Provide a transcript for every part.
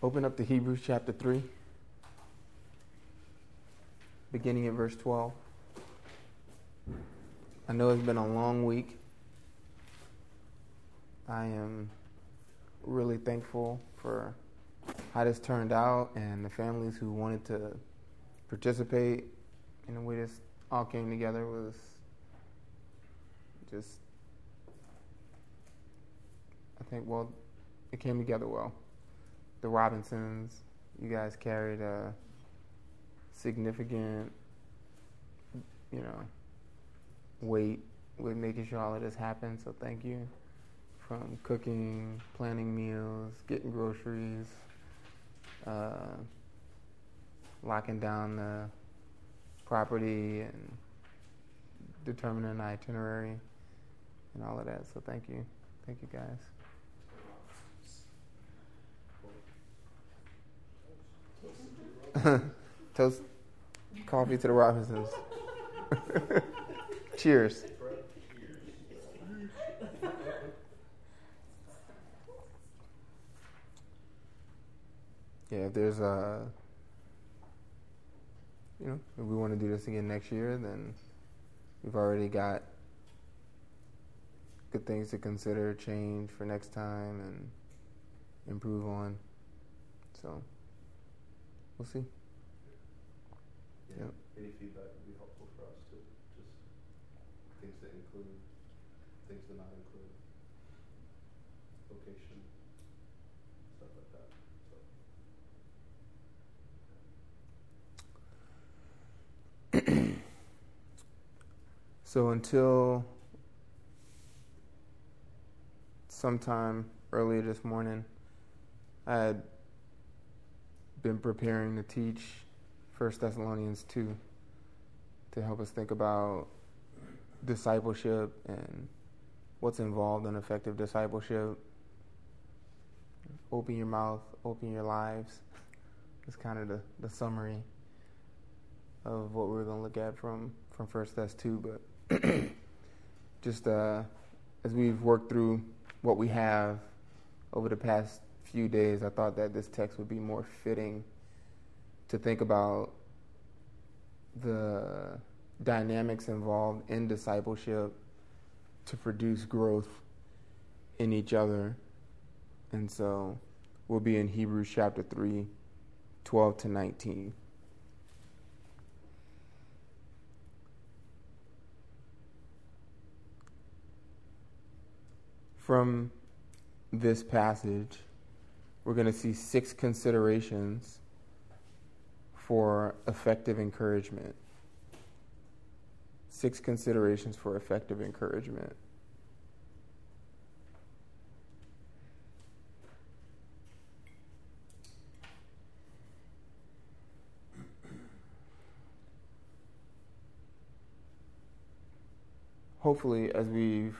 Open up to Hebrews chapter 3, beginning at verse 12. I know it's been a long week. I am really thankful for how this turned out and the families who wanted to participate in the way this all came together was just, it came together well. The Robinsons, you guys carried a significant, weight with making sure all of this happened, so thank you. From cooking, planning meals, getting groceries, locking down the property and determining an itinerary and all of that, so thank you. Thank you, guys. Toast coffee to the Robinsons. Cheers. Yeah, if there's if we want to do this again next year, then we've already got good things to consider, change for next time, and improve on. So, we'll see. Yeah. Yep. Any feedback would be helpful for us to just things to include, things to not include, location, stuff like that. So until sometime earlier this morning, I had been preparing to teach 1 Thessalonians 2 to help us think about discipleship and what's involved in effective discipleship. Open your mouth, open your lives. It's kind of the summary of what we're going to look at from 1 Thess 2. But just as we've worked through what we have over the past few days, I thought that this text would be more fitting to think about the dynamics involved in discipleship to produce growth in each other. And so we'll be in Hebrews chapter 3, 12 to 19. From this passage, we're going to see 6 considerations for effective encouragement. 6 considerations for effective encouragement. Hopefully, as we've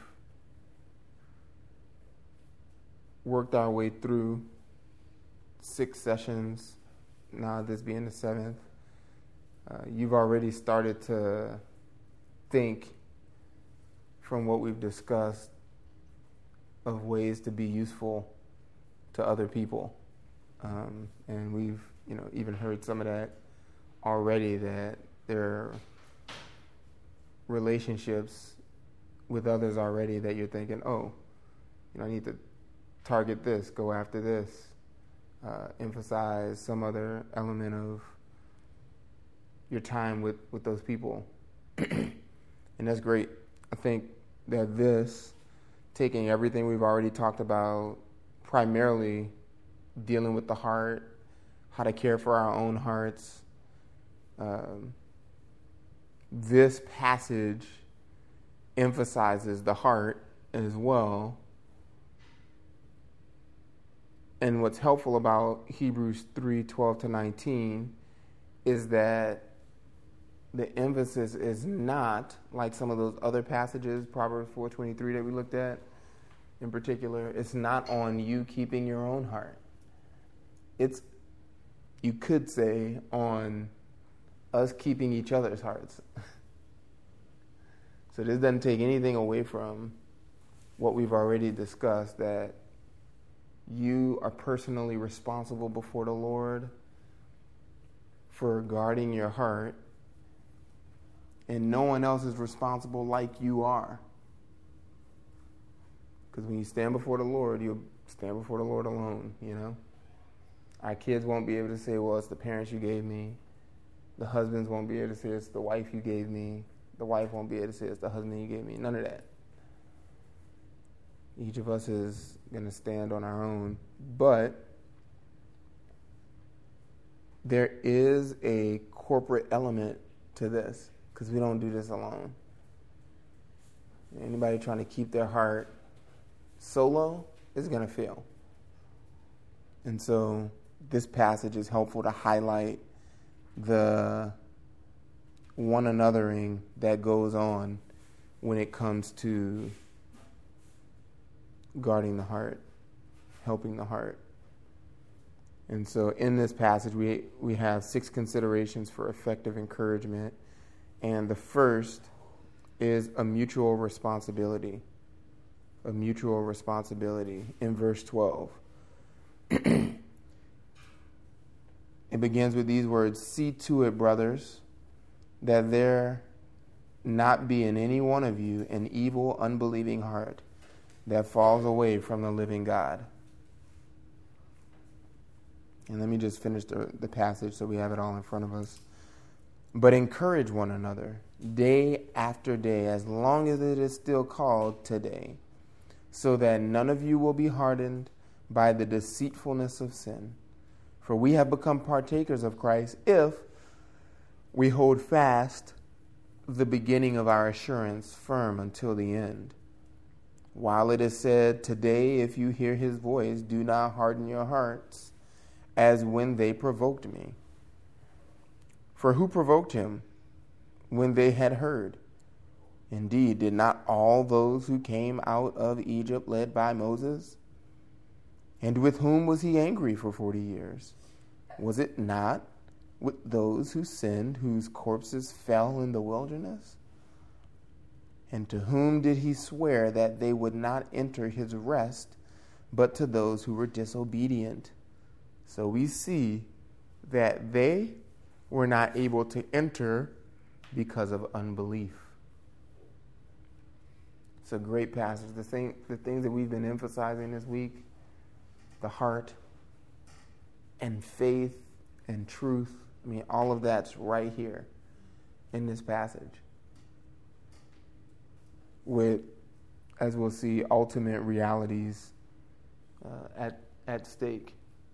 worked our way through 6 sessions, now this being the 7th, you've already started to think from what we've discussed of ways to be useful to other people. And we've, even heard some of that already, that there are relationships with others already that you're thinking, I need to target this, go after this, emphasize some other element of your time with those people. And that's great. I think that this, taking everything we've already talked about, primarily dealing with the heart, how to care for our own hearts, this passage emphasizes the heart as well. And what's helpful about Hebrews 3, 12 to 19 is that the emphasis is not like some of those other passages, Proverbs 4:23 that we looked at in particular. It's not on you keeping your own heart. It's, you could say, on us keeping each other's hearts. So this doesn't take anything away from what we've already discussed, that you are personally responsible before the Lord for guarding your heart, and no one else is responsible like you are. Because when you stand before the Lord, you'll stand before the Lord alone, you know. Our kids won't be able to say, well, it's the parents you gave me. The husbands won't be able to say, it's the wife you gave me. The wife won't be able to say, it's the husband you gave me. None of that. Each of us is going to stand on our own. But there is a corporate element to this, because we don't do this alone. Anybody trying to keep their heart solo is going to fail. And so this passage is helpful to highlight the one anothering that goes on when it comes to guarding the heart, helping the heart. And so in this passage, we have 6 considerations for effective encouragement. And the first is a mutual responsibility. A mutual responsibility in verse 12. It begins with these words, "See to it, brothers, that there not be in any one of you an evil, unbelieving heart that falls away from the living God." And let me just finish the passage so we have it all in front of us. "But encourage one another day after day, as long as it is still called today, so that none of you will be hardened by the deceitfulness of sin. For we have become partakers of Christ if we hold fast the beginning of our assurance firm until the end. While it is said, today, if you hear his voice, do not harden your hearts, as when they provoked me. For who provoked him when they had heard? Indeed, did not all those who came out of Egypt led by Moses? And with whom was he angry for 40 years? Was it not with those who sinned, whose corpses fell in the wilderness? And to whom did he swear that they would not enter his rest, but to those who were disobedient? So we see that they were not able to enter because of unbelief." It's a great passage. The things that we've been emphasizing this week, the heart and faith and truth, I mean, all of that's right here in this passage, with, as we'll see, ultimate realities at stake.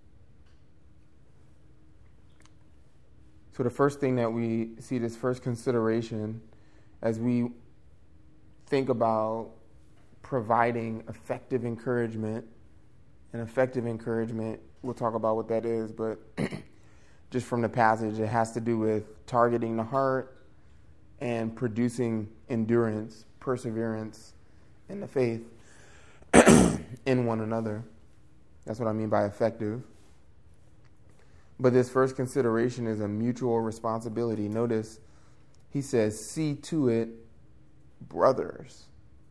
So the first thing that we see, this first consideration, as we think about providing effective encouragement, and effective encouragement, we'll talk about what that is, but just from the passage, it has to do with targeting the heart and producing endurance, perseverance in the faith in one another. That's what I mean by effective. But this first consideration is a mutual responsibility. Notice he says, "See to it, brothers."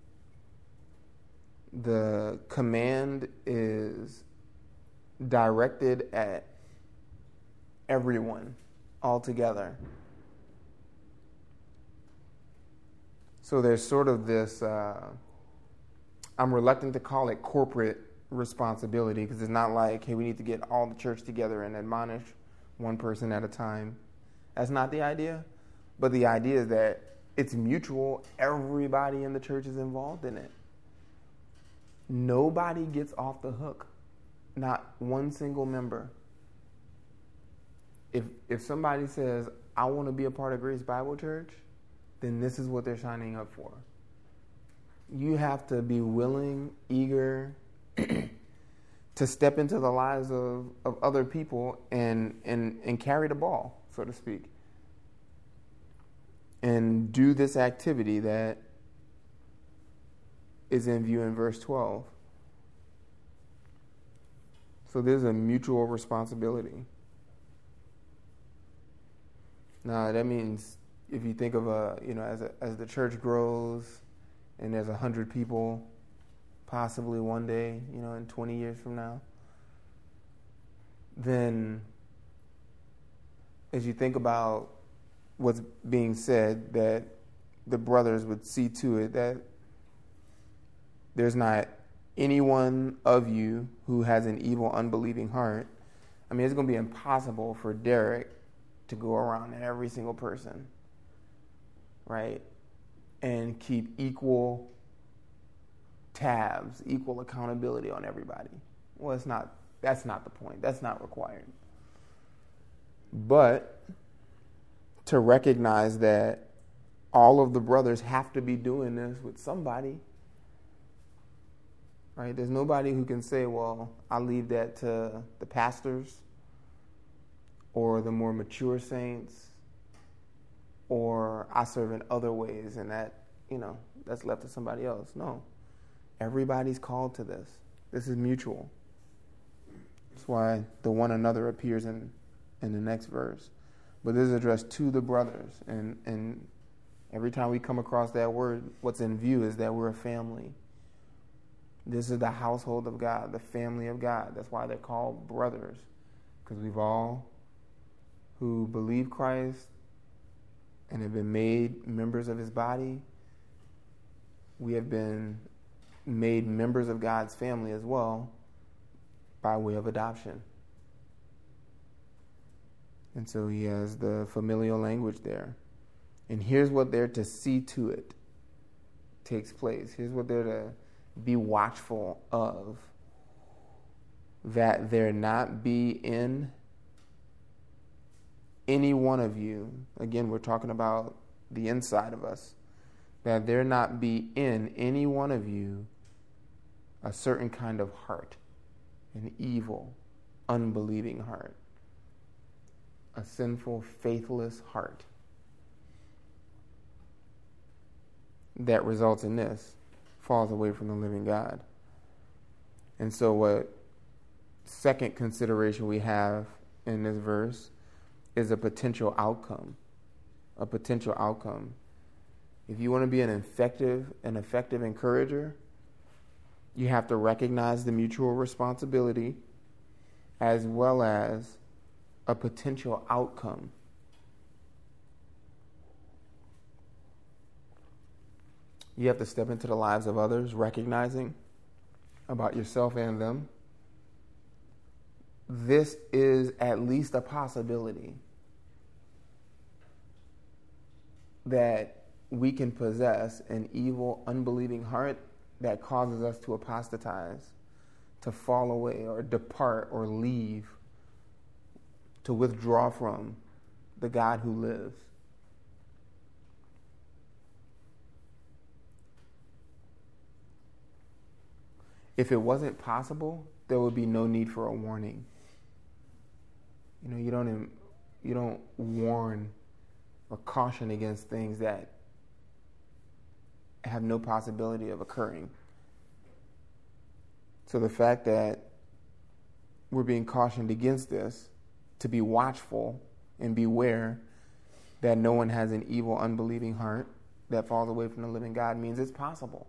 The command is directed at everyone altogether. So there's sort of this, I'm reluctant to call it corporate responsibility, because it's not like, hey, we need to get all the church together and admonish one person at a time. That's not the idea. But the idea is that it's mutual. Everybody in the church is involved in it. Nobody gets off the hook. Not one single member. If somebody says, I want to be a part of Grace Bible Church, then this is what they're signing up for. You have to be willing, eager to step into the lives of other people and carry the ball, so to speak. And do this activity that is in view in verse 12. So there's a mutual responsibility. Now that means if you think of as the church grows and there's 100 people, possibly one day, in 20 years from now, then as you think about what's being said, that the brothers would see to it that there's not any one of you who has an evil, unbelieving heart. I mean, it's going to be impossible for Derek to go around every single person, right, and keep equal tabs, equal accountability on everybody. Well, that's not the point. That's not required. But to recognize that all of the brothers have to be doing this with somebody, right? There's nobody who can say, well, I'll leave that to the pastors or the more mature saints, or I serve in other ways and that, that's left to somebody else. No. Everybody's called to this. This is mutual. That's why the one another appears in the next verse. But this is addressed to the brothers. And every time we come across that word, what's in view is that we're a family. This is the household of God, the family of God. That's why they're called brothers. Because we've all who believe Christ and have been made members of his body, we have been made members of God's family as well by way of adoption. And so he has the familial language there. And here's what they're to see to it takes place. Here's what they're to be watchful of. That there not be in any one of you, again, we're talking about the inside of us, that there not be in any one of you a certain kind of heart, an evil, unbelieving heart, a sinful, faithless heart that results in this, falls away from the living God. And so what second consideration we have in this verse is a potential outcome. A potential outcome. If you want to be an effective encourager, you have to recognize the mutual responsibility as well as a potential outcome. You have to step into the lives of others, recognizing about yourself and them. This is at least a possibility that we can possess an evil, unbelieving heart that causes us to apostatize, to fall away or depart or leave, to withdraw from the God who lives. If it wasn't possible, there would be no need for a warning. You don't warn or caution against things that have no possibility of occurring. So the fact that we're being cautioned against this, to be watchful and beware that no one has an evil, unbelieving heart that falls away from the living God, means it's possible.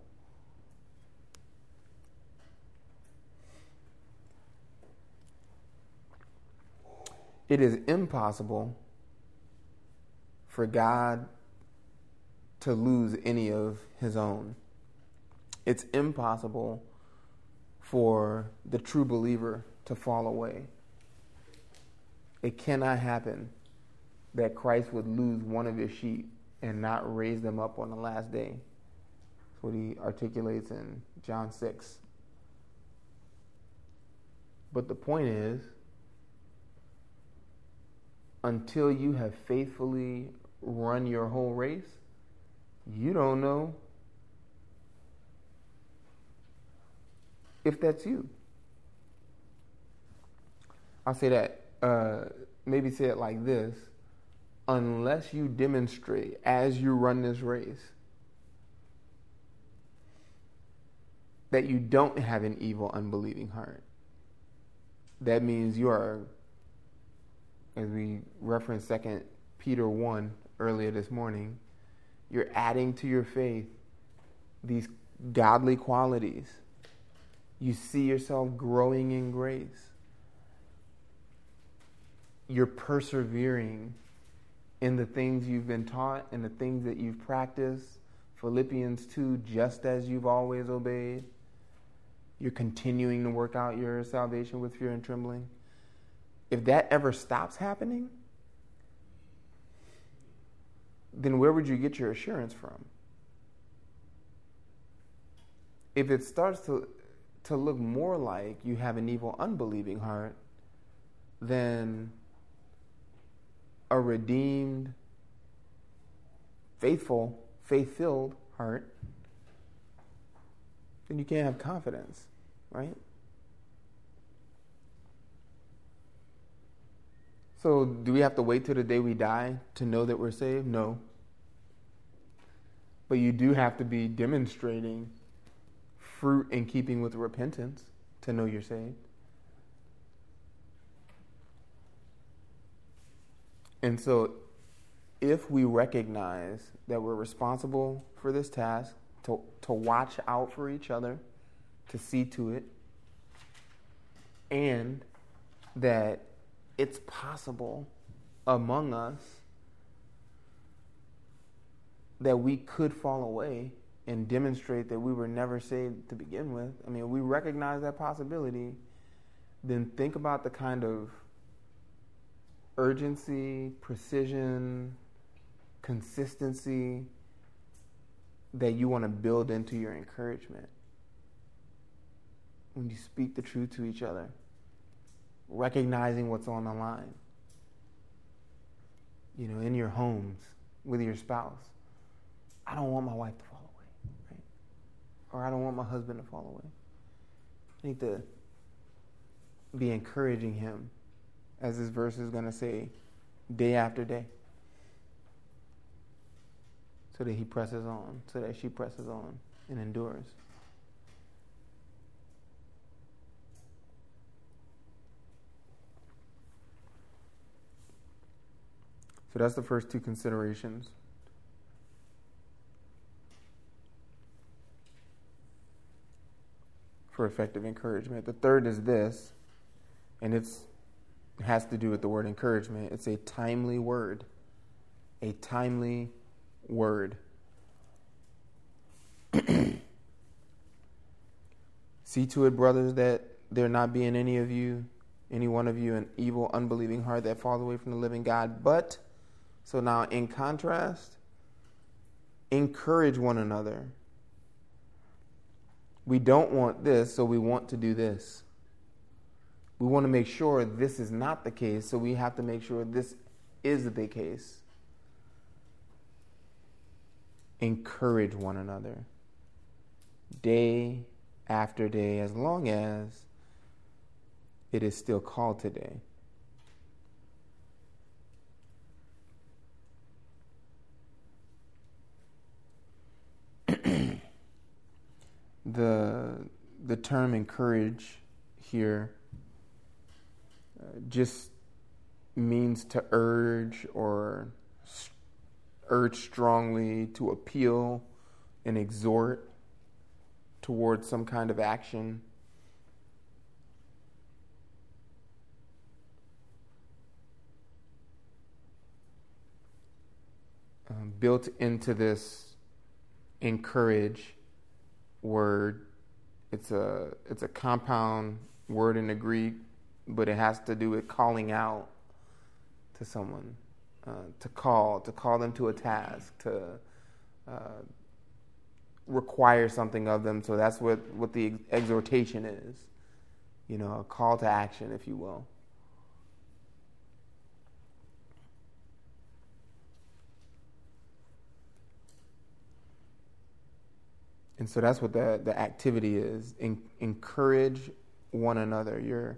It is impossible for God to lose any of his own. It's impossible for the true believer to fall away. It cannot happen that Christ would lose one of his sheep and not raise them up on the last day. That's what he articulates in John 6. But the point is, until you have faithfully run your whole race, you don't know if that's you. I'll say that, maybe say it like this: unless you demonstrate as you run this race that you don't have an evil, unbelieving heart, that means you are, as we referenced 2 Peter 1 earlier this morning, you're adding to your faith these godly qualities. You see yourself growing in grace. you're persevering in the things you've been taught and the things that you've practiced. Philippians 2, just as you've always obeyed. You're continuing to work out your salvation with fear and trembling. If that ever stops happening, then where would you get your assurance from? If it starts to look more like you have an evil, unbelieving heart than a redeemed, faithful, faith-filled heart, then you can't have confidence, right? So do we have to wait till the day we die to know that we're saved? No. But you do have to be demonstrating fruit in keeping with repentance to know you're saved. And so if we recognize that we're responsible for this task, to watch out for each other, to see to it, and that it's possible among us that we could fall away and demonstrate that we were never saved to begin with. I mean, we recognize that possibility, then think about the kind of urgency, precision, consistency that you want to build into your encouragement. When you speak the truth to each other, recognizing what's on the line. You know, in your homes, with your spouse. I don't want my wife to fall away, right? Or I don't want my husband to fall away. I need to be encouraging him, as this verse is going to say, day after day. So that he presses on, so that she presses on and endures. So that's the first two considerations. For effective encouragement. The third is this, and it has to do with the word encouragement. It's a timely word. A timely word. See to it, brothers, that there not be in any one of you, an evil, unbelieving heart that falls away from the living God. But, so now in contrast, encourage one another. We don't want this, so we want to do this. We want to make sure this is not the case, so we have to make sure this is the case. Encourage one another day after day, as long as it is still called today. The term encourage here just means to urge or urge strongly, to appeal and exhort towards some kind of action. Built into this encourage word, it's a compound word in the Greek, but it has to do with calling out to someone, to call them to a task, to require something of them. So that's what the exhortation is, you know, a call to action, if you will. And so that's what the activity is. Encourage one another. You're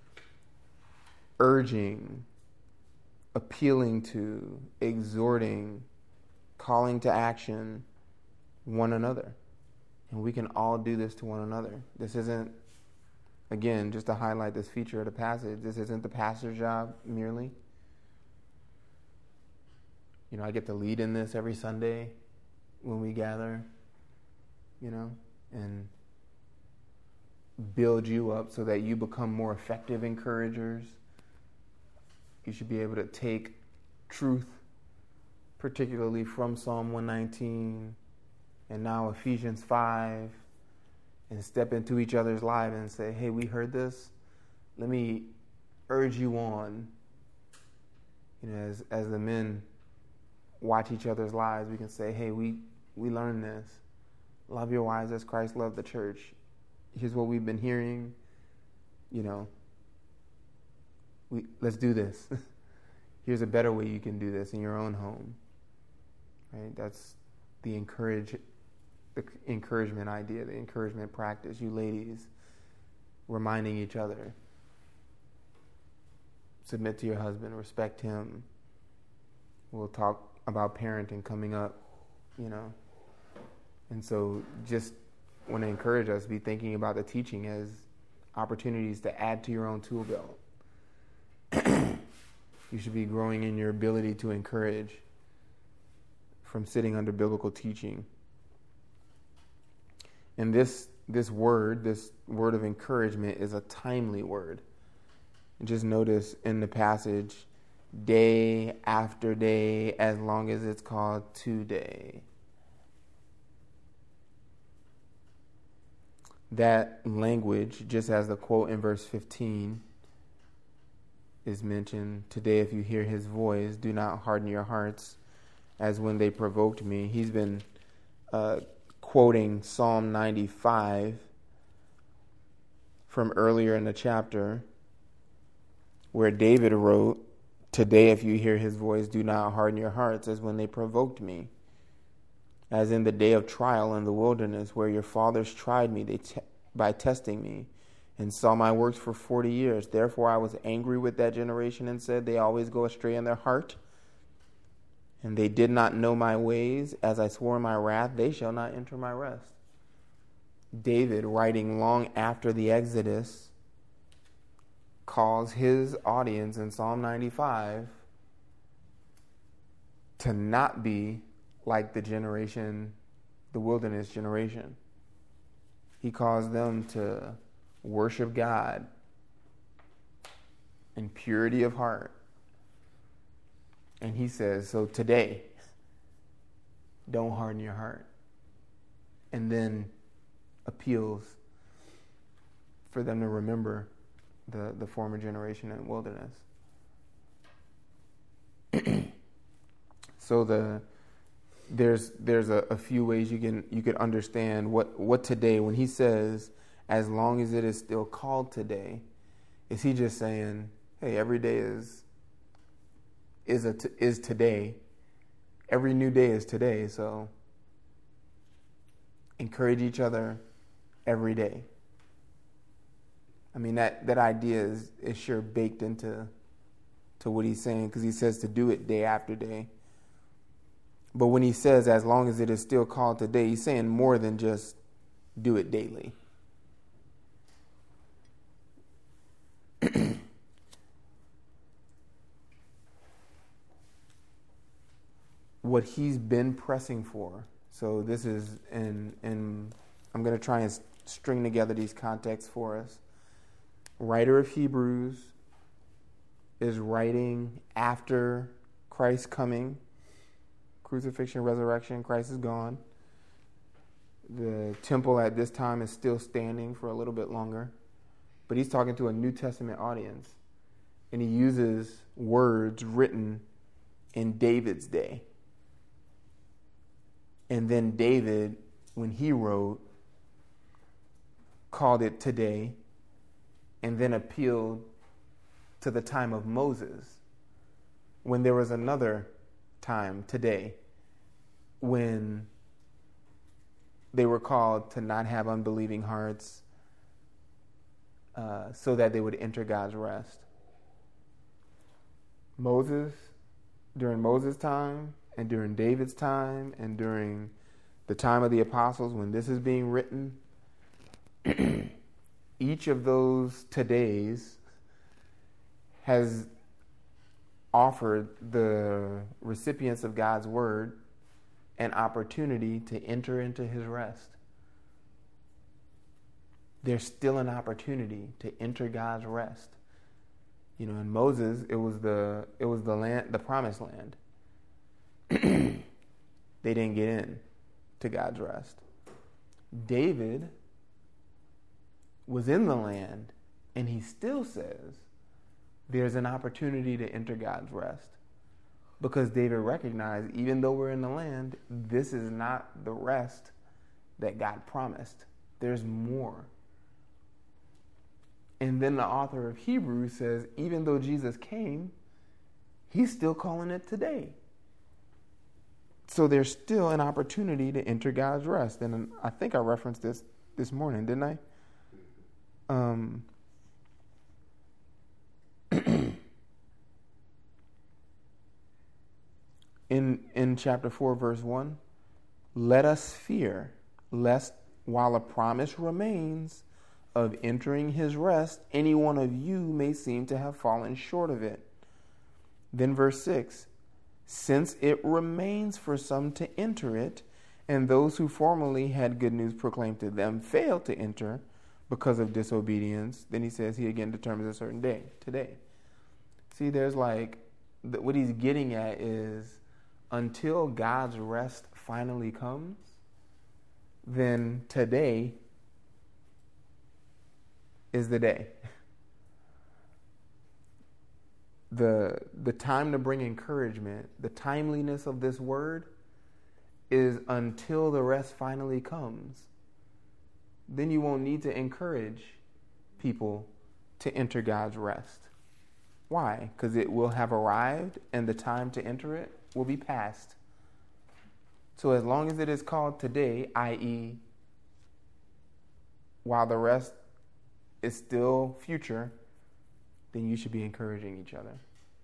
urging, appealing to, exhorting, calling to action one another. And we can all do this to one another. This isn't, again, just to highlight this feature of the passage, this isn't the pastor's job merely. You know, I get to lead in this every Sunday when we gather, you know, and build you up so that you become more effective encouragers. You should be able to take truth, particularly from Psalm 119 and now Ephesians 5, and step into each other's lives and say, hey, we heard this. Let me urge you on. As the men watch each other's lives, we can say, hey, we learned this. Love your wives as Christ loved the church. Here's what we've been hearing. Let's do this. Here's a better way you can do this in your own home. Right? That's the encouragement idea, the encouragement practice. You ladies reminding each other. Submit to your husband, respect him. We'll talk about parenting coming up, And so just want to encourage us, be thinking about the teaching as opportunities to add to your own tool belt. You should be growing in your ability to encourage from sitting under biblical teaching. And this word of encouragement is a timely word. And just notice in the passage, day after day, as long as it's called today. That language, just as the quote in verse 15 is mentioned, today if you hear his voice, do not harden your hearts as when they provoked me. He's been quoting Psalm 95 from earlier in the chapter, where David wrote, today if you hear his voice, do not harden your hearts as when they provoked me. As in the day of trial in the wilderness, where your fathers tried me by testing me, and saw my works for 40 years. Therefore I was angry with that generation and said, they always go astray in their heart, and they did not know my ways. As I swore in my wrath, they shall not enter my rest. David, writing long after the Exodus, calls his audience in Psalm 95 to not be like the wilderness generation. He calls them to worship God in purity of heart. And he says, so today, don't harden your heart. And then appeals for them to remember the former generation in the wilderness. So there's a few ways you can understand what today, when he says, as long as it is still called today, is he just saying, hey, every day is today. Every new day is today, so encourage each other every day. I mean, that idea is sure baked into what he's saying, because he says to do it day after day. But when he says, as long as it is still called today, he's saying more than just do it daily. What he's been pressing for. So this is, and I'm going to try and string together these contexts for us. Writer of Hebrews is writing after Christ's coming, crucifixion, resurrection. Christ is gone. The temple at this time is still standing for a little bit longer, but he's talking to a New Testament audience, and he uses words written in David's day. And then David, when he wrote, called it today, and then appealed to the time of Moses, when there was another time, today, when they were called to not have unbelieving hearts, so that they would enter God's rest. Moses, during Moses' time, and during David's time, and during the time of the apostles, when this is being written, each of those todays has offered the recipients of God's word an opportunity to enter into his rest. There's still an opportunity to enter God's rest. You know, in Moses, it was the land, the promised land. They didn't get in to God's rest. David was in the land, and he still says there's an opportunity to enter God's rest. Because David recognized, even though we're in the land, this is not the rest that God promised. There's more. And then the author of Hebrews says, even though Jesus came, he's still calling it today. So there's still an opportunity to enter God's rest. And I think I referenced this morning, didn't I? In chapter 4, verse 1, let us fear, lest while a promise remains of entering his rest, any one of you may seem to have fallen short of it. Then verse 6, since it remains for some to enter it, and those who formerly had good news proclaimed to them failed to enter because of disobedience, then he says he again determines a certain day, today. See, there's what he's getting at is until God's rest finally comes, then today is the day. The time to bring encouragement, the timeliness of this word is until the rest finally comes. Then you won't need to encourage people to enter God's rest. Why? Because it will have arrived and the time to enter it will be past. So as long as it is called today, i.e., while the rest is still future, then you should be encouraging each other.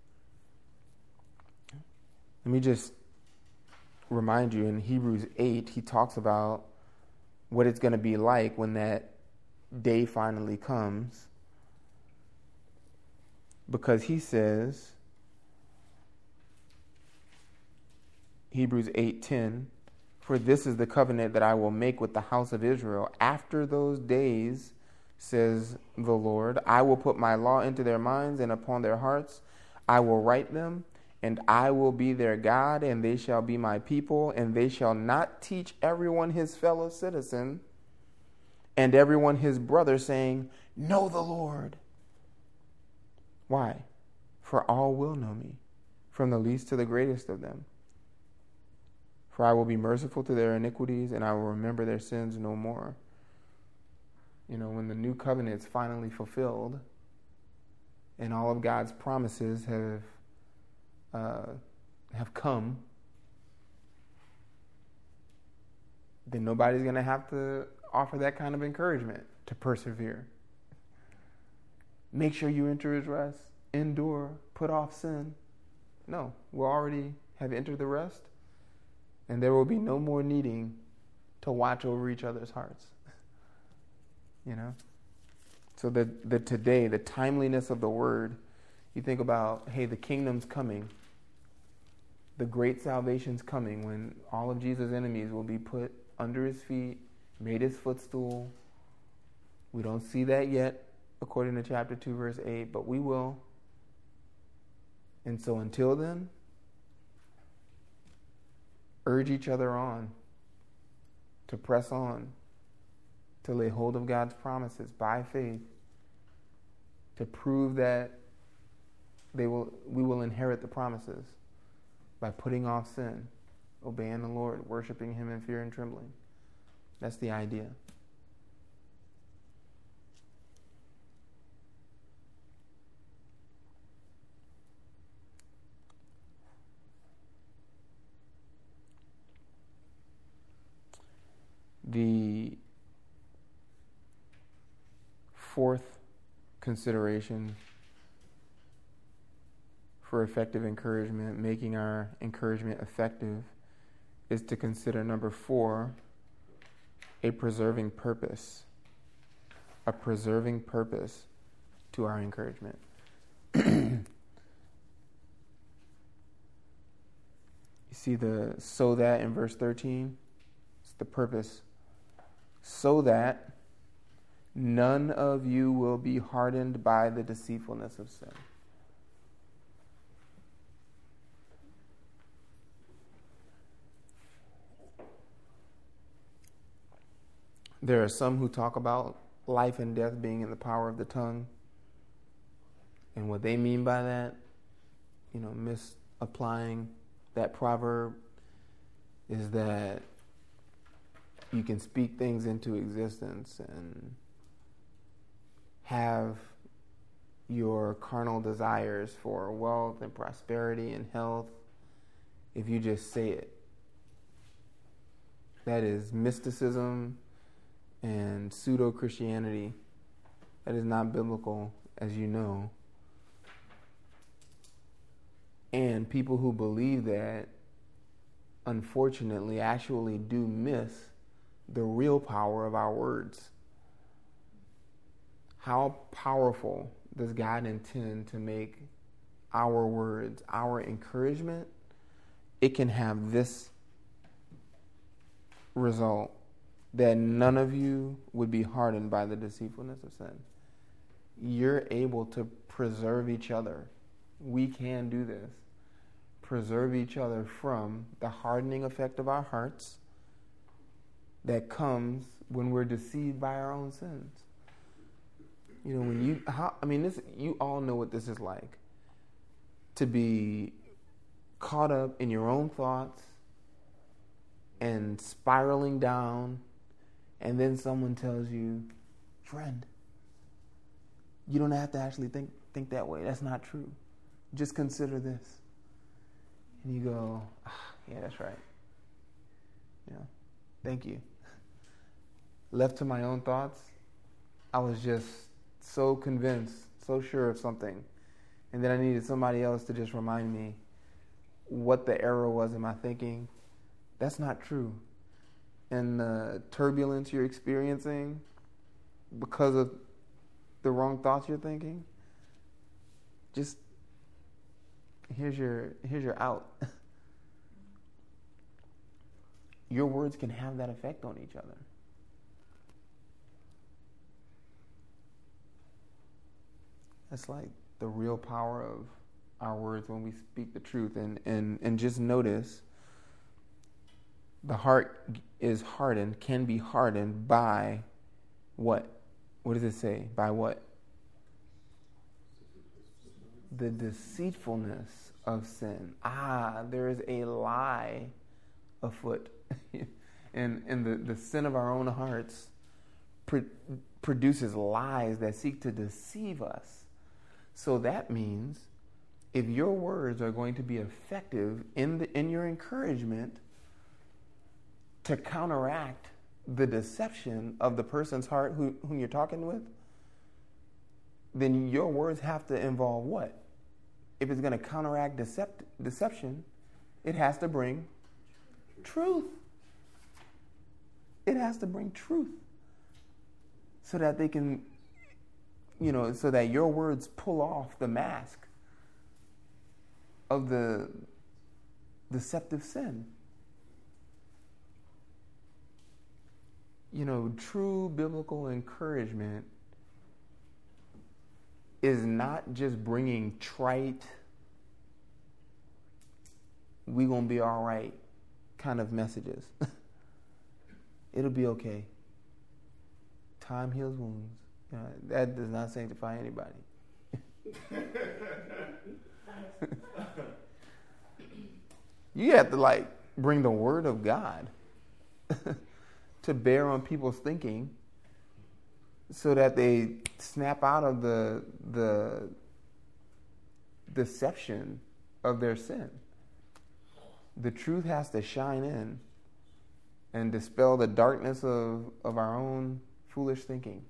Let me just remind you, in Hebrews 8, he talks about what it's going to be like when that day finally comes. Because he says, Hebrews 8:10, for this is the covenant that I will make with the house of Israel. After those days, says the Lord, I will put my law into their minds, and upon their hearts I will write them, and I will be their God, and they shall be my people, and they shall not teach everyone his fellow citizen and everyone his brother, saying, know the Lord. Why? For all will know me, from the least to the greatest of them. For I will be merciful to their iniquities, and I will remember their sins no more. You know, when the new covenant is finally fulfilled, and all of God's promises have come, then nobody's going to have to offer that kind of encouragement to persevere. Make sure you enter his rest, endure, put off sin. No, we'll already have entered the rest, and there will be no more needing to watch over each other's hearts. You know? So the today, the timeliness of the word, you think about, hey, the kingdom's coming. The great salvation's coming when all of Jesus' enemies will be put under his feet, made his footstool. We don't see that yet, according to chapter 2, verse 8, but we will. And so until then, urge each other on to press on, to lay hold of God's promises by faith, to prove that we will inherit the promises by putting off sin, obeying the Lord, worshiping him in fear and trembling. That's the idea. The fourth consideration for effective encouragement, making our encouragement effective, is to consider number 4, a preserving purpose. A preserving purpose to our encouragement. You see the so that in verse 13? It's the purpose. So that none of you will be hardened by the deceitfulness of sin. There are some who talk about life and death being in the power of the tongue. And what they mean by that, misapplying that proverb, is that you can speak things into existence and have your carnal desires for wealth and prosperity and health if you just say it. That is mysticism and pseudo-Christianity. That is not biblical, as you know. And people who believe that, unfortunately, actually do miss the real power of our words. How powerful does God intend to make our words, our encouragement? It can have this result, that none of you would be hardened by the deceitfulness of sin. You're able to preserve each other. We can do this. Preserve each other from the hardening effect of our hearts that comes when we're deceived by our own sins. You all know what this is like. To be caught up in your own thoughts and spiraling down, and then someone tells you, friend, you don't have to actually think that way. That's not true. Just consider this. And you go, yeah, that's right. Thank you. Left to my own thoughts, I was just so convinced, so sure of something. And then I needed somebody else to just remind me what the error was in my thinking. That's not true. And the turbulence you're experiencing because of the wrong thoughts you're thinking, just here's your out. Your words can have that effect on each other. That's like the real power of our words when we speak the truth. And just notice, the heart is hardened, can be hardened by what? What does it say? By what? The deceitfulness of sin. There is a lie afoot. And the sin of our own hearts produces lies that seek to deceive us. So that means if your words are going to be effective in your encouragement to counteract the deception of the person's heart whom you're talking with, then your words have to involve what? If it's going to counteract deception, it has to bring truth. It has to bring truth so that they can, so that your words pull off the mask of the deceptive sin. True biblical encouragement is not just bringing trite, we gonna be all right kind of messages. It'll be okay. Time heals wounds. That does not sanctify anybody. You have to bring the word of God to bear on people's thinking so that they snap out of the deception of their sin. The truth has to shine in and dispel the darkness of our own foolish thinking.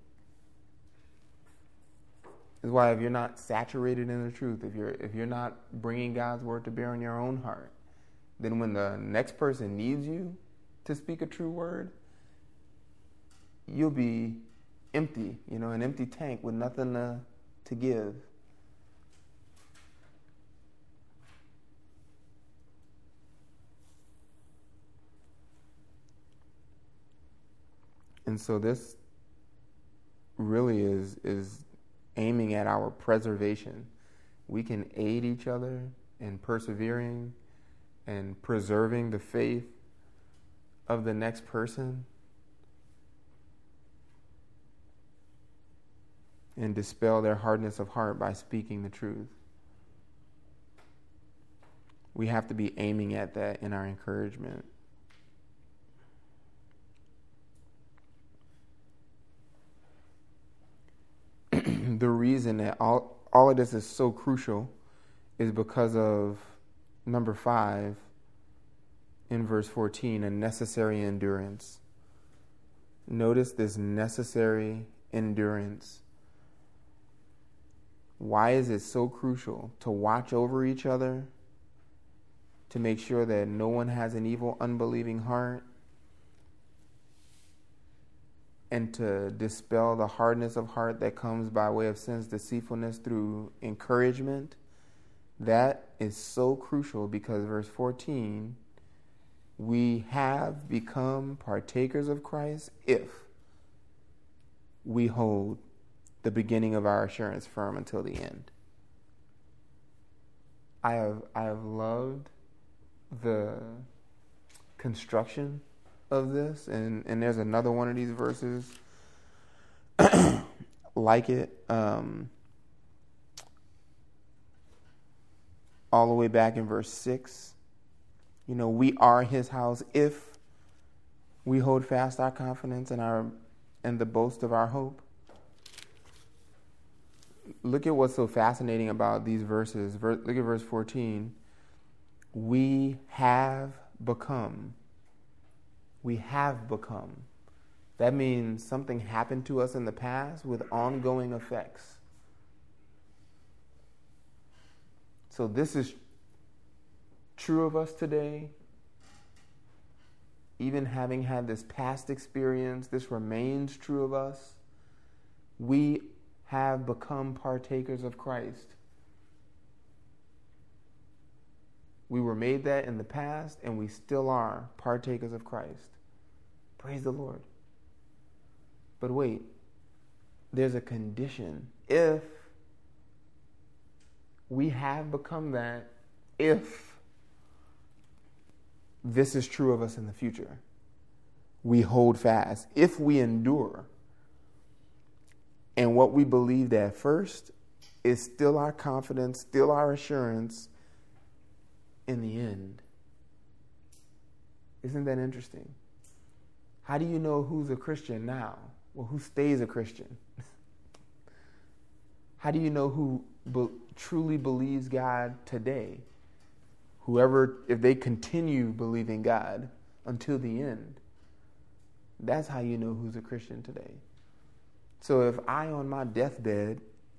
That's why if you're not saturated in the truth, if you're not bringing God's word to bear on your own heart, then when the next person needs you to speak a true word, you'll be empty, an empty tank with nothing to give. And so this really is aiming at our preservation. We can aid each other in persevering and preserving the faith of the next person and dispel their hardness of heart by speaking the truth. We have to be aiming at that in our encouragement. The reason that all of this is so crucial is because of number 5 in verse 14, a necessary endurance. Notice this necessary endurance. Why is it so crucial to watch over each other, to make sure that no one has an evil, unbelieving heart, and to dispel the hardness of heart that comes by way of sin's deceitfulness through encouragement? That is so crucial because verse 14, we have become partakers of Christ if we hold the beginning of our assurance firm until the end. I have loved the construction of this, and there's another one of these verses like it, all the way back in verse 6. You know, we are his house if we hold fast our confidence and the boast of our hope. Look at what's so fascinating about these verses. Look at verse 14. We have become. We have become. That means something happened to us in the past with ongoing effects. So this is true of us today. Even having had this past experience, this remains true of us. We have become partakers of Christ. We were made that in the past, and we still are partakers of Christ. Praise the Lord. But wait, there's a condition. If we have become that, if this is true of us in the future, we hold fast. If we endure, and what we believed at first is still our confidence, still our assurance in the end. Isn't that interesting? How do you know who's a Christian now? Well, who stays a Christian? How do you know who truly believes God today? Whoever, if they continue believing God until the end, that's how you know who's a Christian today. So if I, on my deathbed,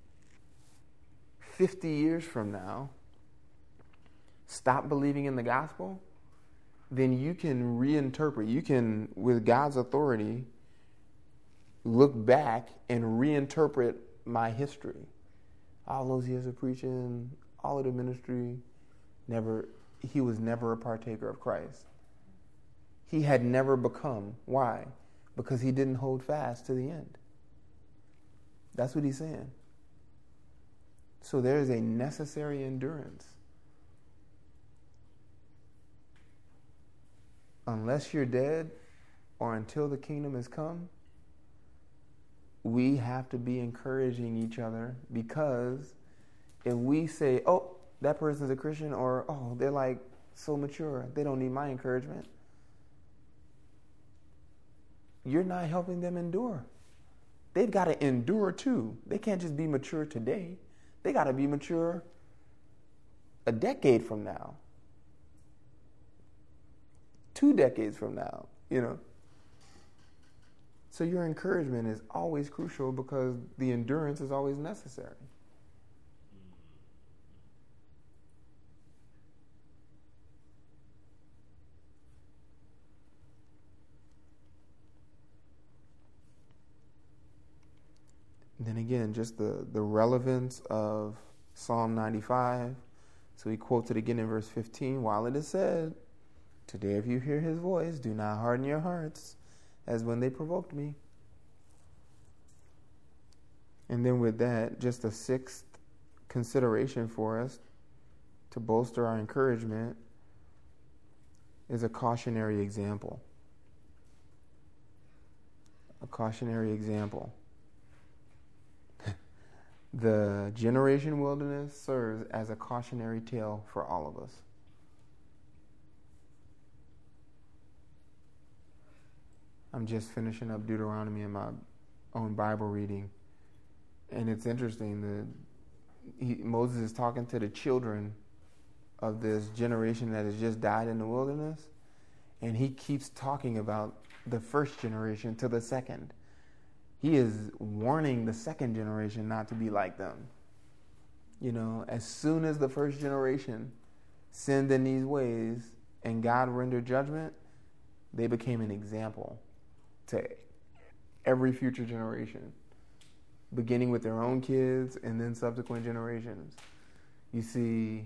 50 years from now, stop believing in the gospel, then you can reinterpret. You can, with God's authority, look back and reinterpret my history. All those years of preaching, all of the ministry, he was never a partaker of Christ. He had never become. Why? Because he didn't hold fast to the end. That's what he's saying. So there is a necessary endurance. Unless you're dead or until the kingdom has come, we have to be encouraging each other, because if we say, oh, that person's a Christian, or, oh, they're like so mature, they don't need my encouragement, you're not helping them endure. They've got to endure too. They can't just be mature today. They got to be mature a decade from now, 2 decades from now, you know. So your encouragement is always crucial because the endurance is always necessary. And then again, just the relevance of Psalm 95. So he quotes it again in verse 15. While it is said, today if you hear his voice, do not harden your hearts as when they provoked me. And then with that, just a 6th consideration for us to bolster our encouragement is a cautionary example. A cautionary example. The generation wilderness serves as a cautionary tale for all of us. I'm just finishing up Deuteronomy in my own Bible reading. And it's interesting that Moses is talking to the children of this generation that has just died in the wilderness. And he keeps talking about the first generation to the second. He is warning the second generation not to be like them. You know, as soon as the first generation sinned in these ways and God rendered judgment, they became an example to every future generation, beginning with their own kids and then subsequent generations. You see,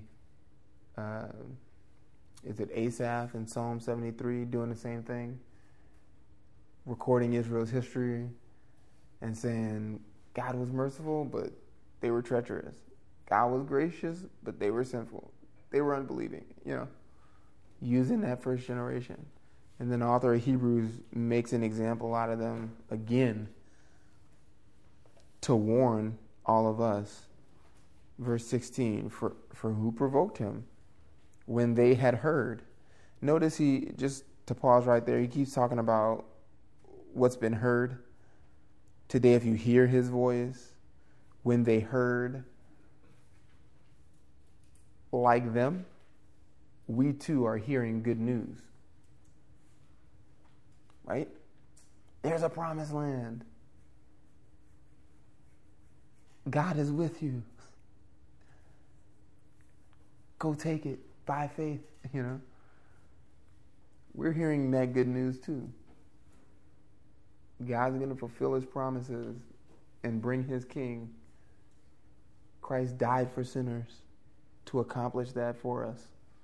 is it Asaph in Psalm 73 doing the same thing? Recording Israel's history and saying God was merciful, but they were treacherous. God was gracious, but they were sinful. They were unbelieving, you know, using that first generation. And then the author of Hebrews makes an example out of them again to warn all of us. Verse 16, for who provoked him when they had heard? Notice he, just to pause right there, he keeps talking about what's been heard. Today, if you hear his voice, when they heard, like them, we too are hearing good news. Right? There's a promised land. God is with you. Go take it by faith, you know. We're hearing that good news too. God's going to fulfill his promises and bring his king. Christ died for sinners to accomplish that for us.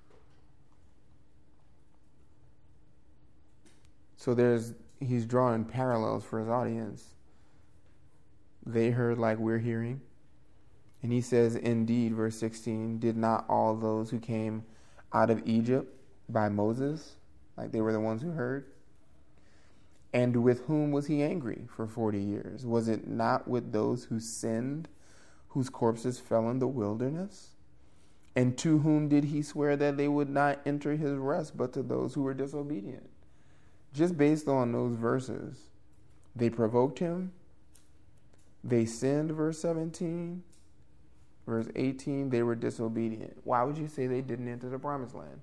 So he's drawing parallels for his audience. They heard like we're hearing. And he says, indeed, verse 16, did not all those who came out of Egypt by Moses, like they were the ones who heard? And with whom was he angry for 40 years? Was it not with those who sinned, whose corpses fell in the wilderness? And to whom did he swear that they would not enter his rest, but to those who were disobedient? Just based on those verses, they provoked him. They sinned, verse 17. Verse 18, they were disobedient. Why would you say they didn't enter the promised land?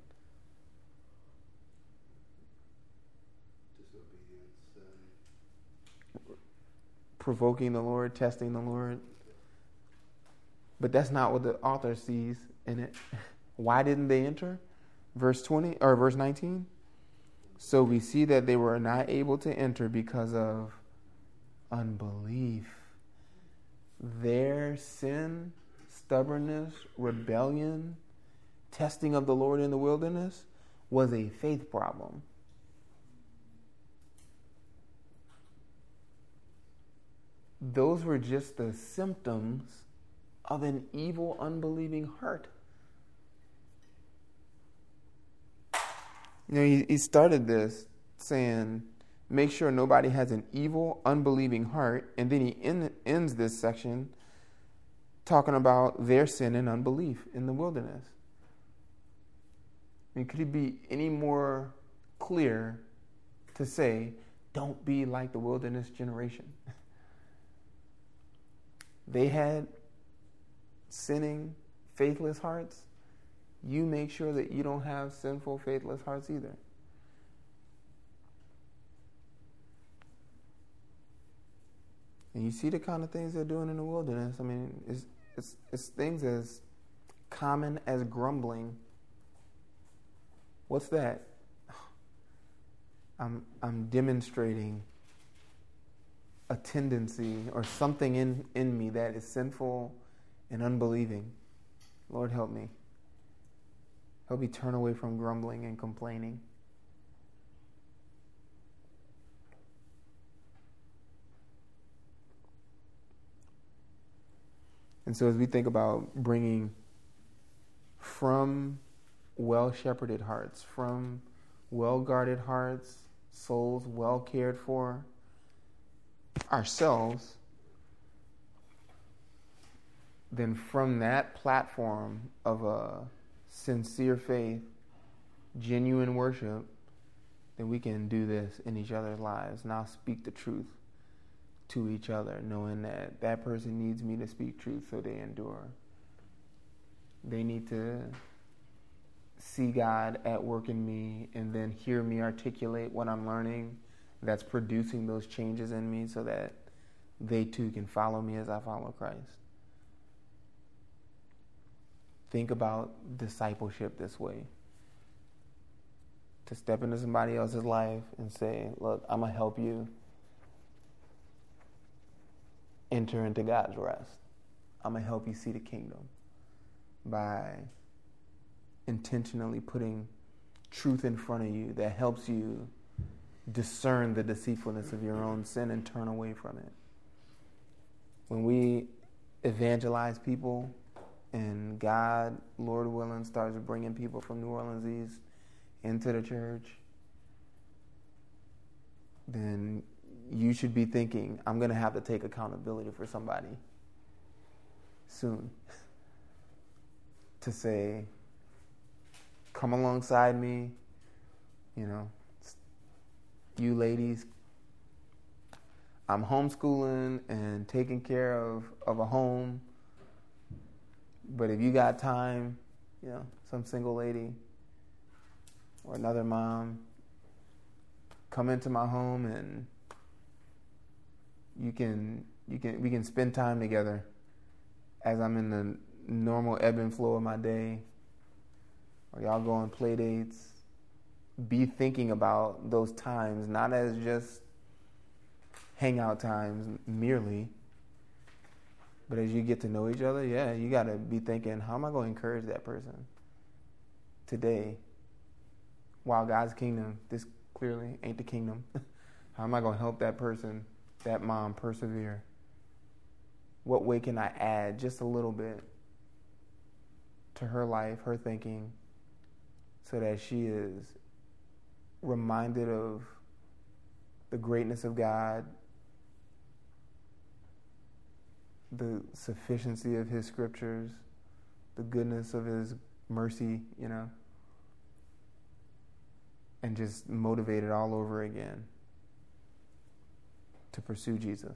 Provoking the Lord, testing the Lord. But that's not what the author sees in it. Why didn't they enter? Verse 20 or verse 19. So we see that they were not able to enter because of unbelief. Their sin, stubbornness, rebellion, testing of the Lord in the wilderness was a faith problem. Those were just the symptoms of an evil, unbelieving heart. You know, he started this saying, make sure nobody has an evil, unbelieving heart. And then he ends this section talking about their sin and unbelief in the wilderness. I mean, could it be any more clear to say, don't be like the wilderness generation? They had sinning, faithless hearts. You make sure that you don't have sinful, faithless hearts either. And you see the kind of things they're doing in the wilderness. I mean, it's things as common as grumbling. What's that? I'm demonstrating a tendency or something in me that is sinful and unbelieving. Lord, help me. Help me turn away from grumbling and complaining. And so as we think about bringing from well-shepherded hearts, from well-guarded hearts, souls well cared for, ourselves then from that platform of a sincere faith, genuine worship, then we can do this in each other's lives. Now speak the truth to each other, knowing that that person needs me to speak truth so they endure. They need to see God at work in me and then hear me articulate what I'm learning that's producing those changes in me so that they too can follow me as I follow Christ. Think about discipleship this way. To step into somebody else's life and say, look, I'm going to help you enter into God's rest. I'm going to help you see the kingdom by intentionally putting truth in front of you that helps you discern the deceitfulness of your own sin and turn away from it. When we evangelize people and God, Lord willing, starts bringing people from New Orleans East into the church, then you should be thinking, I'm going to have to take accountability for somebody soon. To say, come alongside me, you ladies, I'm homeschooling and taking care of a home, but if you got time, some single lady or another mom, come into my home and we can spend time together as I'm in the normal ebb and flow of my day, or y'all go on play dates. Be thinking about those times, not as just hangout times merely, but as you get to know each other, you got to be thinking, how am I going to encourage that person today? While God's kingdom, this clearly ain't the kingdom. How am I going to help that person, that mom, persevere? What way can I add just a little bit to her life, her thinking, so that she is reminded of the greatness of God, the sufficiency of His scriptures, the goodness of His mercy, and just motivated all over again to pursue Jesus.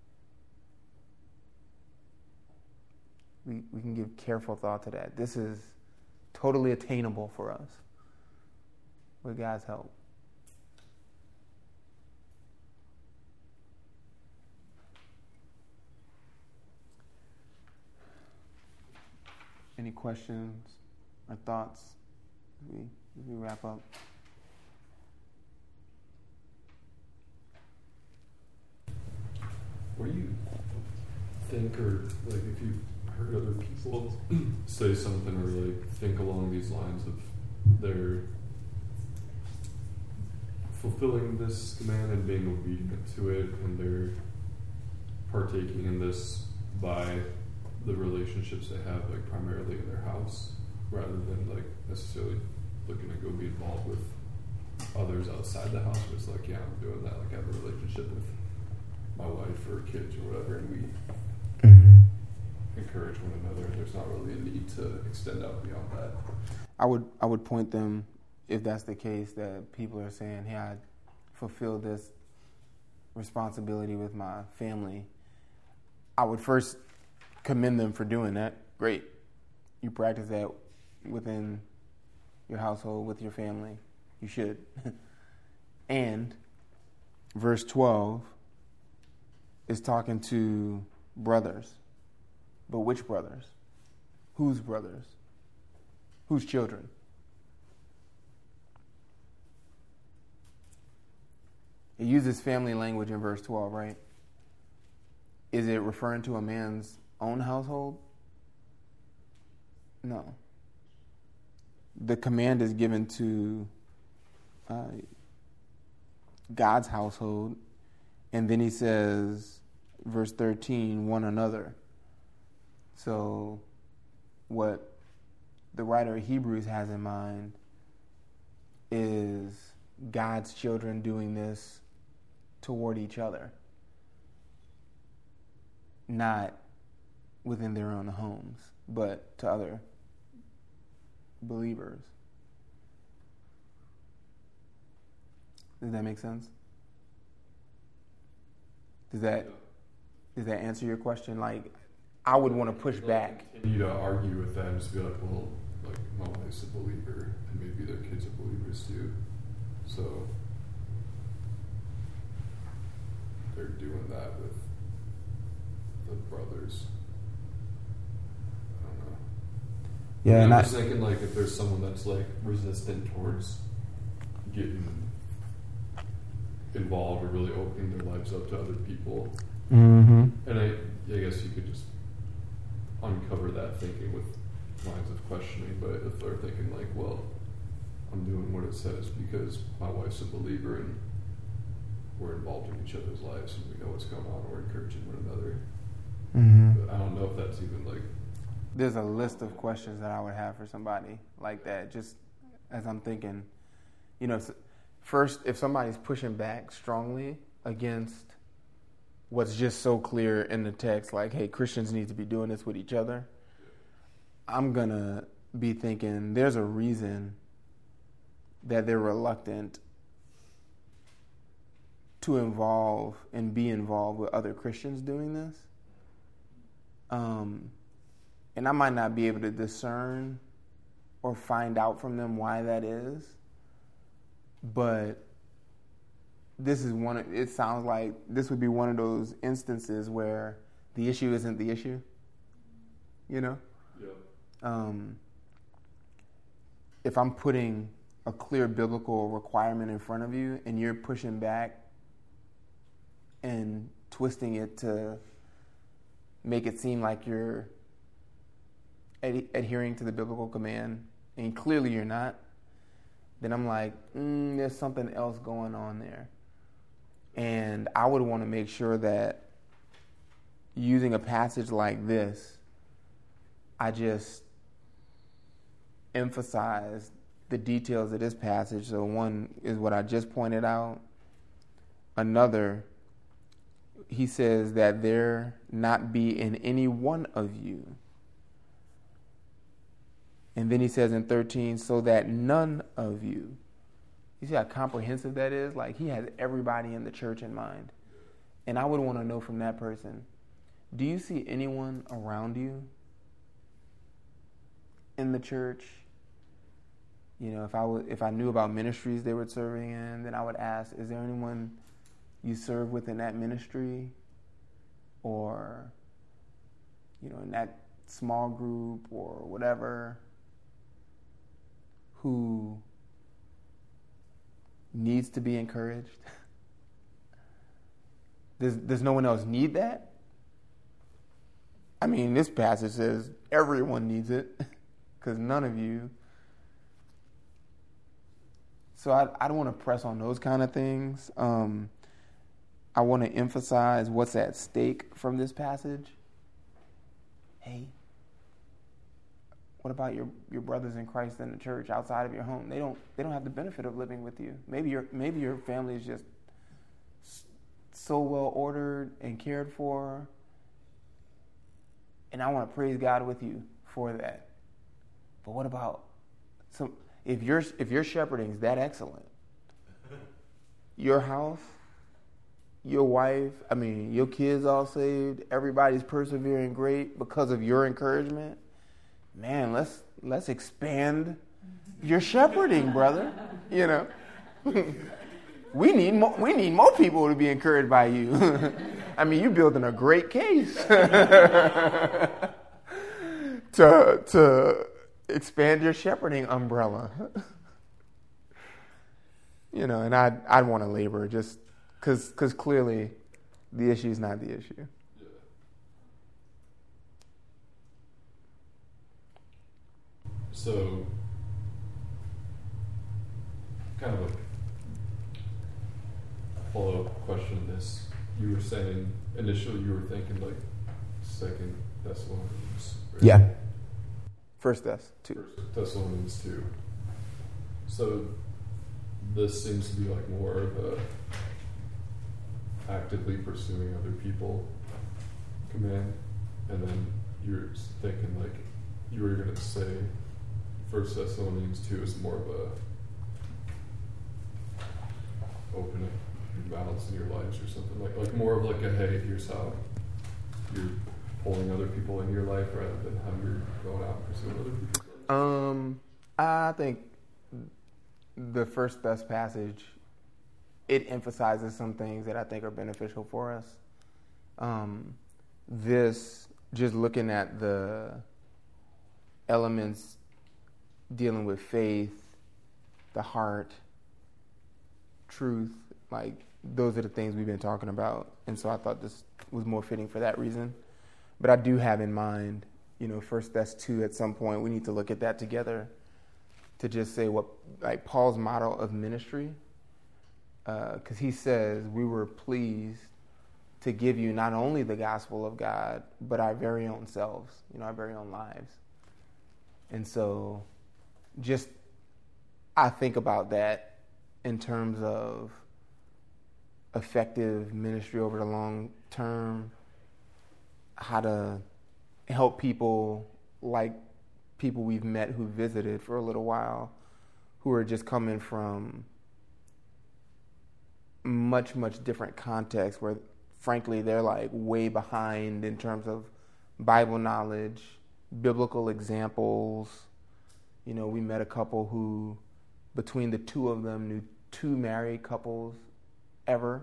We can give careful thought to that. This is totally attainable for us with God's help. Any questions or thoughts as we wrap up? What do you think, or like if you've heard other people say something or like think along these lines of they're fulfilling this command and being obedient to it, and they're partaking in this by the relationships they have, like primarily in their house, rather than like necessarily looking to go be involved with others outside the house. But it's like, yeah, I'm doing that. Like I have a relationship with my wife or kids or whatever, and we encourage one another. There's not really a need to extend out beyond that. I would point them, if that's the case, that people are saying, hey, I fulfill this responsibility with my family. I would first commend them for doing that. Great. You practice that within your household, with your family. You should. And verse 12 is talking to brothers. But which brothers? Whose brothers? Whose children? It uses family language in verse 12, right? Is it referring to a man's own household? No. The command is given to God's household, and then he says, verse 13, one another. So what the writer of Hebrews has in mind is God's children doing this toward each other, not within their own homes, but to other believers. Does that make sense? Does that answer your question? Like, I would want to push back. Continue to argue with that and just be like, well, like, my wife's a believer, and maybe their kids are believers too. So they're doing that with the brothers. I don't know. Yeah, and and I'm just thinking, like, if there's someone that's like resistant towards getting involved or really opening their lives up to other people, mm-hmm. and I guess you could just uncover that thinking with lines of questioning. But if they're thinking like, well, I'm doing what it says because my wife's a believer and we're involved in each other's lives and we know what's going on, we're encouraging one another. Mm-hmm. But I don't know if that's even like... There's a list of questions that I would have for somebody like that, just as I'm thinking, you know, first, if somebody's pushing back strongly against what's just so clear in the text, like, hey, Christians need to be doing this with each other, I'm going to be thinking there's a reason that they're reluctant to involve and be involved with other Christians doing this. And I might not be able to discern or find out from them why that is, but this is it sounds like this would be one of those instances where the issue isn't the issue, you know? Yeah. If I'm putting a clear biblical requirement in front of you and you're pushing back and twisting it to make it seem like you're adhering to the biblical command, and clearly you're not, then I'm like, there's something else going on there. And I would want to make sure that using a passage like this, I just emphasize the details of this passage. So one is what I just pointed out. Another, he says that there not be in any one of you. And then he says in 13, so that none of you. You see how comprehensive that is? Like, he has everybody in the church in mind. And I would want to know from that person, do you see anyone around you in the church? You know, if I knew about ministries they were serving in, then I would ask, is there anyone you serve with in that ministry? Or, you know, in that small group or whatever, who needs to be encouraged? Does no one else need that? I mean, this passage says everyone needs it, because none of you. So I don't want to press on those kind of things. I want to emphasize what's at stake from this passage. Hey, what about your brothers in Christ in the church outside of your home? They don't have the benefit of living with you. Maybe your family is just so well ordered and cared for, and I want to praise God with you for that. But what about if your shepherding is that excellent, your house, your wife, I mean, your kids all saved, everybody's persevering great because of your encouragement, man, let's expand your shepherding, brother. You know, we need more people to be encouraged by you. I mean, you're building a great case to expand your shepherding umbrella. You know, and I'd want to labor just because clearly the issue is not the issue. So, kind of a follow-up question to this. You were saying, initially you were thinking like 2 Thessalonians, right? Yeah. 1 Thessalonians 2. So, this seems to be like more of a actively pursuing other people command. And then you're thinking like you were going to say 1 Thessalonians 2 is more of a opening your mouths in your lives or something like more of like a, hey, here's how you're pulling other people in your life rather than how you're going out and pursuing other people's lives? I think the First Thess passage, it emphasizes some things that I think are beneficial for us. This, just looking at the elements dealing with faith, the heart, truth, like those are the things we've been talking about. And so I thought this was more fitting for that reason. But I do have in mind, 1 Thess 2, at some point we need to look at that together to just say what, like Paul's model of ministry, because he says we were pleased to give you not only the gospel of God, but our very own selves, our very own lives. And so just, I think about that in terms of effective ministry over the long term, how to help people like people we've met who visited for a little while, who are just coming from much, much different contexts where, frankly, they're like way behind in terms of Bible knowledge, biblical examples. We met a couple who, between the two of them, knew 2 married couples ever,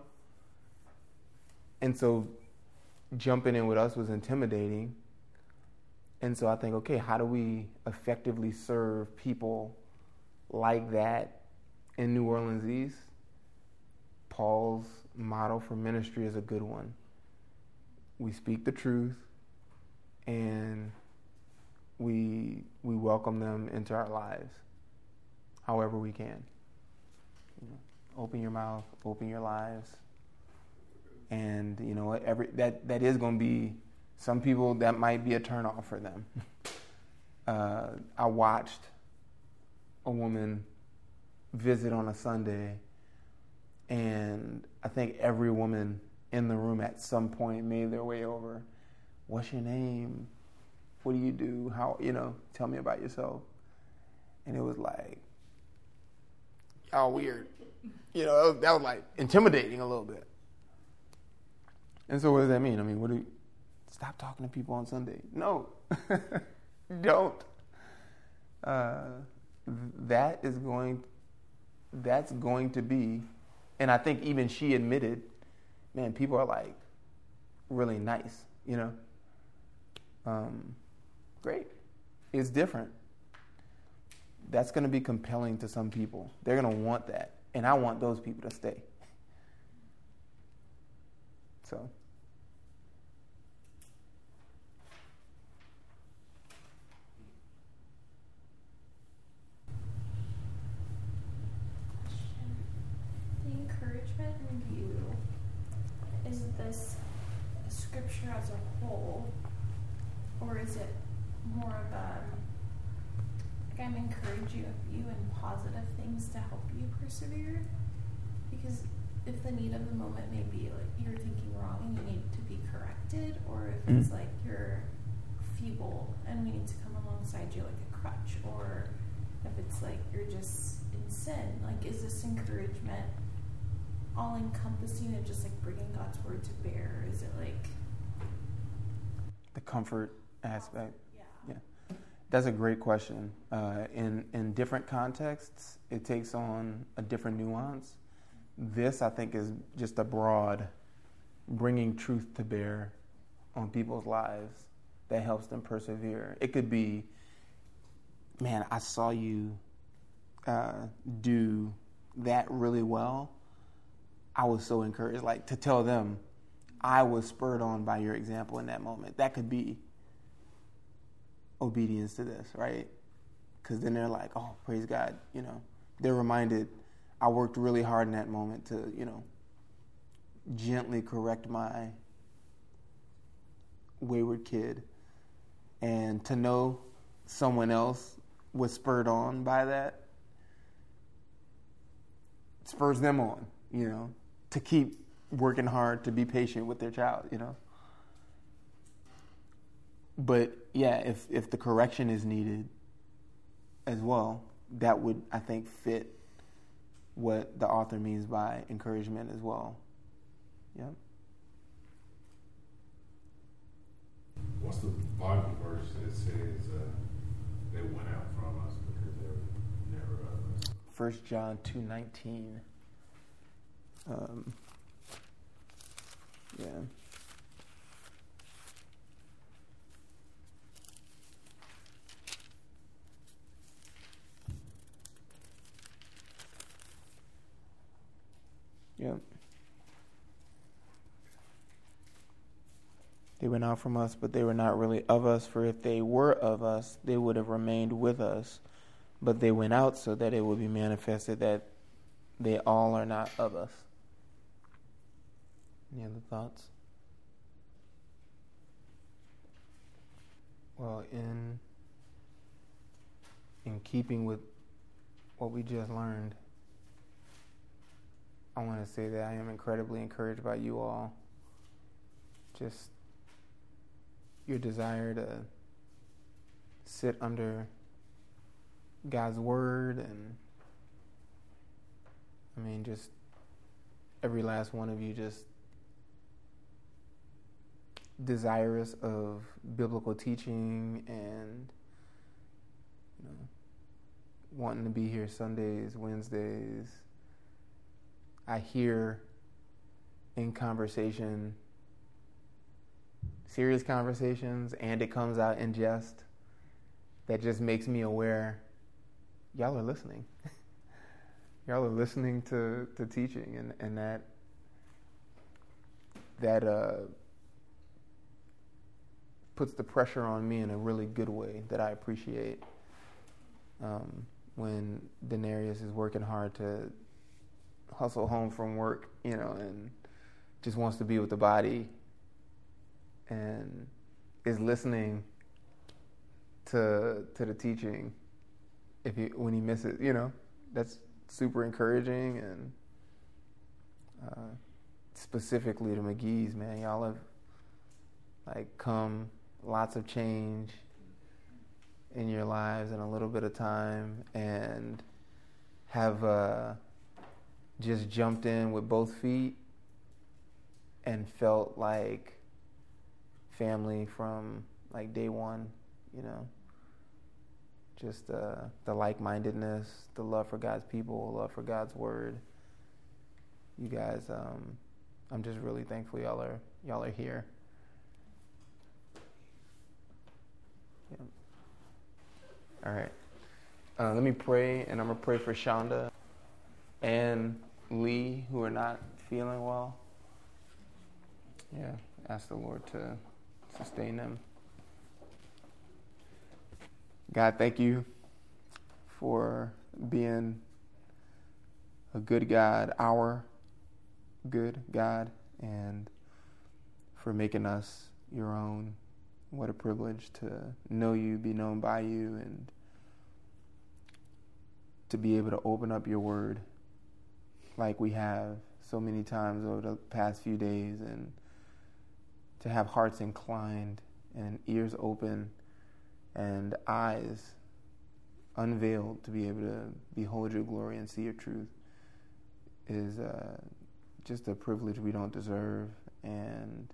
And so jumping in with us was intimidating. And so I think, okay, how do we effectively serve people like that in New Orleans East? Paul's model for ministry is a good one. We speak the truth, and we welcome them into our lives however we can. Open your mouth, open your lives. And that is going to be, some people, that might be a turnoff for them. I watched a woman visit on a Sunday, and I think every woman in the room at some point made their way over. What's your name? What do you do? How, tell me about yourself. And it was like, oh, weird. That was like intimidating a little bit. And so what does that mean? I mean, stop talking to people on Sunday? No, don't. That's going to be, and I think even she admitted, man, people are like really nice, Great. It's different. That's going to be compelling to some people. They're going to want that. And I want those people to stay. So. The encouragement in you, is this scripture as a whole, or is it more of a, like, I'm encouraging you in positive things to help you persevere? Because if the need of the moment may be like you're thinking wrong and you need to be corrected, or if it's like you're feeble and we need to come alongside you like a crutch, or if it's like you're just in sin, like, is this encouragement all encompassing and just like bringing God's word to bear? Is it like the comfort aspect? Yeah. That's a great question. In different contexts, it takes on a different nuance. This, I think, is just a broad bringing truth to bear on people's lives that helps them persevere. It could be, man, I saw you do that really well. I was so encouraged, like, to tell them I was spurred on by your example in that moment. That could be obedience to this, right? Because then they're like, oh, praise God, They're reminded, I worked really hard in that moment to, gently correct my wayward kid. And to know someone else was spurred on by that spurs them on, to keep working hard to be patient with their child, But yeah, if the correction is needed as well, that would, I think, fit what the author means by encouragement as well. Yeah. What's the Bible verse that says they went out from us because they were never of us? 1 John 2:19. Yeah. Yeah. They went out from us, but they were not really of us, for if they were of us, they would have remained with us. But they went out so that it would be manifested that they all are not of us. Any other thoughts? Well, in keeping with what we just learned, I want to say that I am incredibly encouraged by you all. Just your desire to sit under God's word, and I mean, just every last one of you just desirous of biblical teaching and, you know, wanting to be here Sundays, Wednesdays. I hear in conversation, serious conversations, and it comes out in jest. That just makes me aware y'all are listening. Y'all are listening to teaching, and that puts the pressure on me in a really good way that I appreciate. When Denarius is working hard to hustle home from work, you know, and just wants to be with the body and is listening to the teaching when he misses, you know, that's super encouraging. And specifically to McGee's, man, y'all have like come lots of change in your lives in a little bit of time, and have just jumped in with both feet and felt like family from like day one, you know. Just the like-mindedness, the love for God's people, love for God's word. You guys, I'm just really thankful y'all are here. Yeah. All right. Let me pray, and I'm going to pray for Shonda and Lee, who are not feeling well. Yeah, ask the Lord to sustain them. God, thank you for being a good God, our good God, and for making us your own. What a privilege to know you, be known by you, and to be able to open up your word like we have so many times over the past few days, and to have hearts inclined and ears open and eyes unveiled to be able to behold your glory and see your truth is just a privilege we don't deserve. And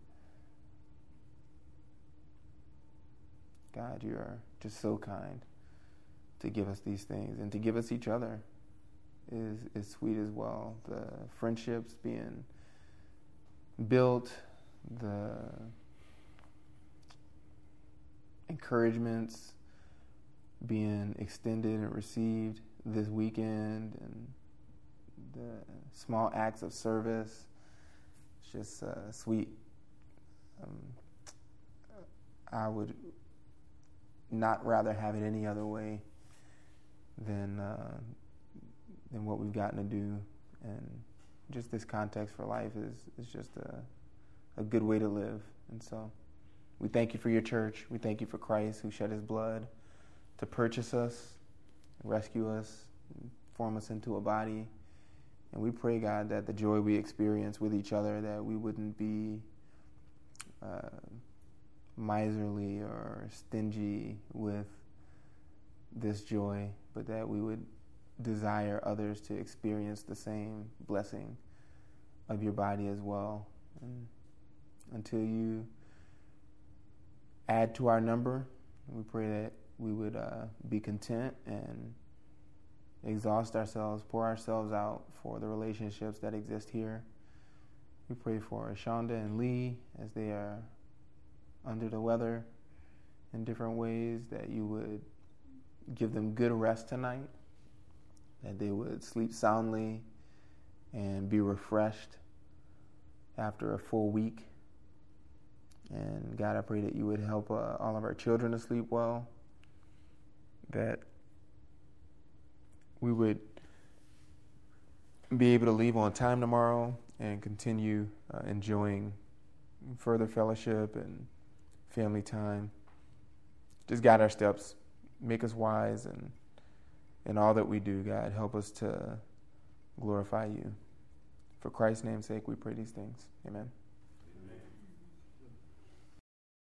God, you are just so kind to give us these things, and to give us each other is sweet as well. The friendships being built, the encouragements being extended and received this weekend, and the small acts of service. It's just sweet. I would not rather have it any other way than what we've gotten to do. And just this context for life is just a good way to live. And so we thank you for your church. We thank you for Christ, who shed his blood to purchase us, rescue us, form us into a body. And we pray, God, that the joy we experience with each other, that we wouldn't be miserly or stingy with this joy, but that we would desire others to experience the same blessing of your body as well. And until you add to our number, we pray that we would be content and exhaust ourselves, pour ourselves out for the relationships that exist here. We pray for Shonda and Lee as they are under the weather in different ways, that you would give them good rest tonight, that they would sleep soundly and be refreshed after a full week. And God, I pray that you would help all of our children to sleep well, that we would be able to leave on time tomorrow and continue enjoying further fellowship and family time. Just guide our steps, make us wise, and in all that we do, God, help us to glorify you. For Christ's name's sake, we pray these things. Amen.